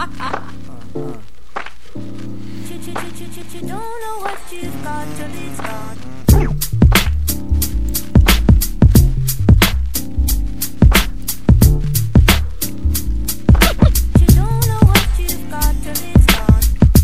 You don't know what you've got till it's gone. You don't know what you've got till it's gone.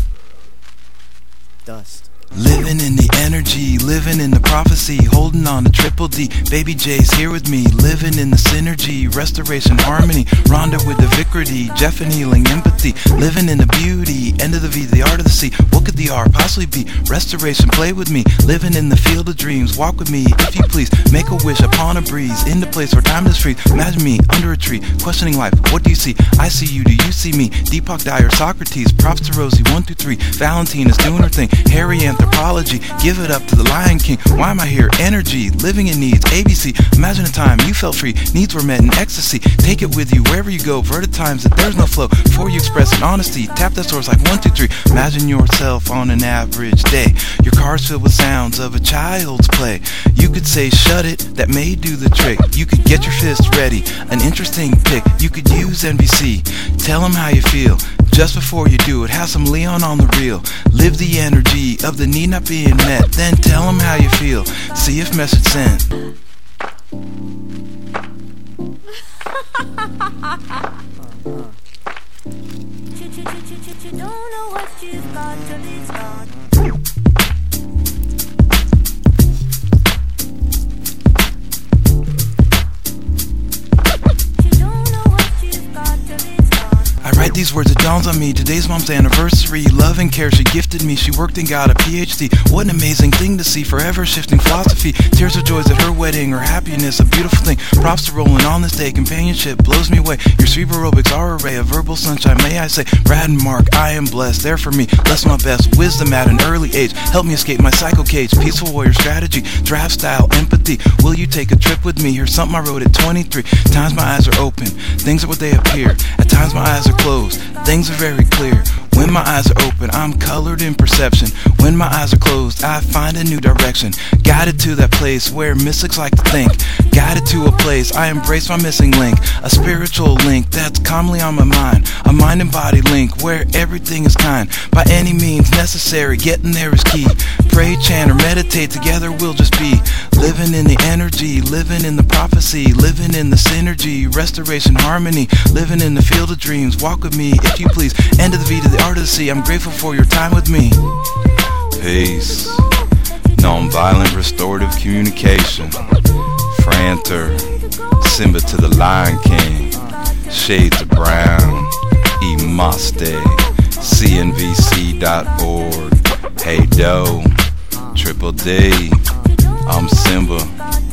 Dust. Living in the energy, living in the prophecy, holding on to Triple D. Baby J's here with me, living in the synergy, restoration, harmony. Rhonda with the victory, Jeff and healing empathy. Living in the beauty, end of the V, the art of the sea. What could the R possibly be? Restoration, play with me. Living in the field of dreams, walk with me if you please. Make a wish upon a breeze, in the place where time is free. Imagine me under a tree, questioning life. What do you see? I see you, do you see me? Deepak Dyer, Socrates, props to Rosie, 1, 2, 3. Valentine is doing her thing. Harry Anthropology, give it up to the Lion King. Why am I here? Energy, living in needs, ABC. Imagine a time you felt free, needs were met in ecstasy. Take it with you wherever you go. Verted times that there's no flow. Before you express an honesty, tap that source like 1, 2, 3. Imagine yourself on an average day. Your car's filled with sounds of a child's play. You could say shut it, that may do the trick. You could get your fist ready, an interesting pick. You could use NBC, tell them how you feel. Just before you do it, have some Leon on the reel. Live the energy of the need not being met. Then tell them how you feel. See if message sent. You don't know what you've got till it's gone. You don't know what you've got till it's gone. I write these words, it dawns on me. Today's mom's anniversary. Love and care she gifted me. She worked and got a PhD. What an amazing thing to see. Forever shifting philosophy. Tears of joys at her wedding. Her happiness, a beautiful thing. Props to rolling on this day. Companionship blows me away. Your sweet aerobics are a ray of verbal sunshine. May I say, Brad and Mark, I am blessed. There for me. Bless my best. Wisdom at an early age. Help me escape my psycho cage. Peaceful warrior strategy. Draft style empathy. Will you take a trip with me? Here's something I wrote at 23. Times my eyes are open. Things are what they appear. At times my eyes are closed. Things are very clear. When my eyes are open, I'm colored in perception. When my eyes are closed, I find a new direction. Guided to that place where mystics like to think. Guided to a place I embrace my missing link. A spiritual link that's calmly on my mind. A mind and body link where everything is kind. By any means necessary, getting there is key. Pray, chant, or meditate, together we'll just be. Living in the energy, living in the prophecy. Living in the synergy, restoration, harmony. Living in the field of dreams, walk with me if you please. End of the V to the art of the sea, I'm grateful for your time with me. Peace. Nonviolent restorative communication. Franter. Simba to the Lion King. Shades of Brown. Imaste. CNVC.org. Hey Doe. Triple D. I'm Simba.